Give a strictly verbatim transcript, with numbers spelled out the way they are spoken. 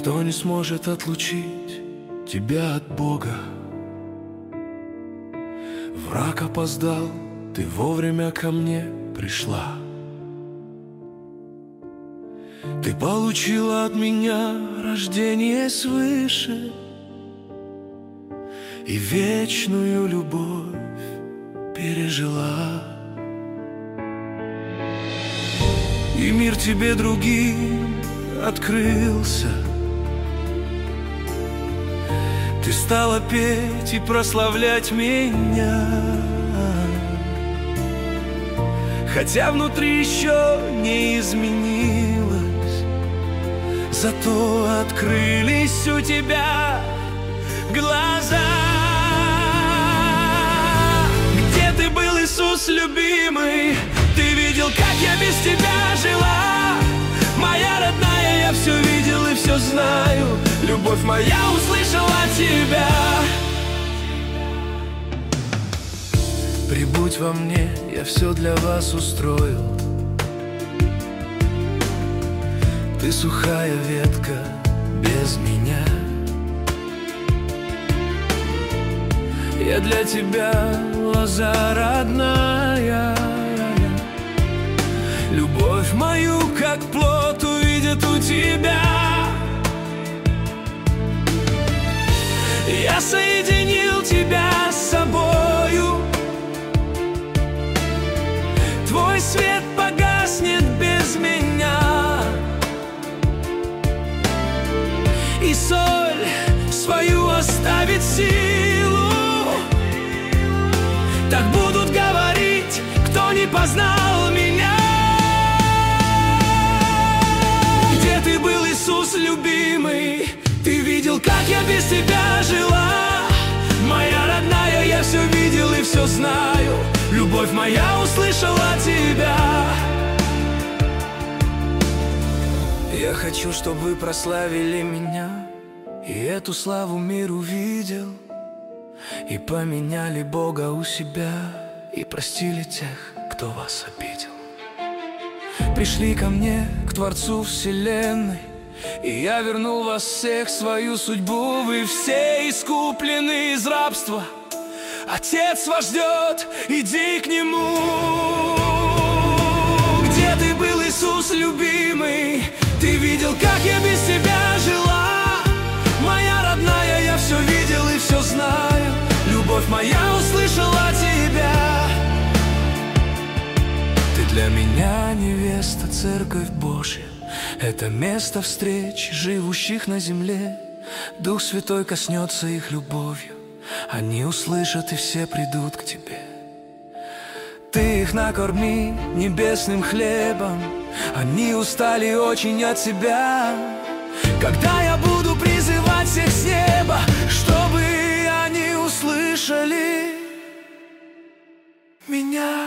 Никто не сможет отлучить тебя от Бога. Враг опоздал, ты вовремя ко мне пришла. Ты получила от меня рождение свыше и вечную любовь пережила. И мир тебе другим открылся. Ты стала петь и прославлять меня, хотя внутри еще не изменилось. Зато открылись у тебя глаза. Где ты был, Иисус любимый? Ты видел, как я без тебя жила. Моя родная, я все видел и все знаю. Любовь моя услышала тебя. Прибудь во мне, я все для вас устрою. Ты сухая ветка без меня. Я для тебя лоза родная. Любовь мою, как плод, увидят у тебя. Я соединил тебя с собою. Твой свет погаснет без меня. И соль свою оставит силу. Так будут говорить, кто не познал меня. Где ты был, Иисус любимый? Ты видел, как я без тебя жила. Моя родная, я все видел и все знаю. Любовь моя услышала тебя. Я хочу, чтобы вы прославили меня, и эту славу мир увидел, и поменяли Бога у себя, и простили тех, кто вас обидел. Пришли ко мне, к Творцу вселенной, и я вернул вас всех в свою судьбу. Вы все искуплены из рабства. Отец вас ждет, иди к Нему. Где ты был, Иисус любимый? Ты видел, как я без тебя жила. Моя родная, я все видел и все знаю. Любовь моя услышала тебя. Ты для меня невеста, церковь Божья. Это место встреч живущих на земле. Дух Святой коснется их любовью. Они услышат и все придут к тебе. Ты их накорми небесным хлебом. Они устали очень от себя. Когда я буду призывать всех с неба, чтобы они услышали меня.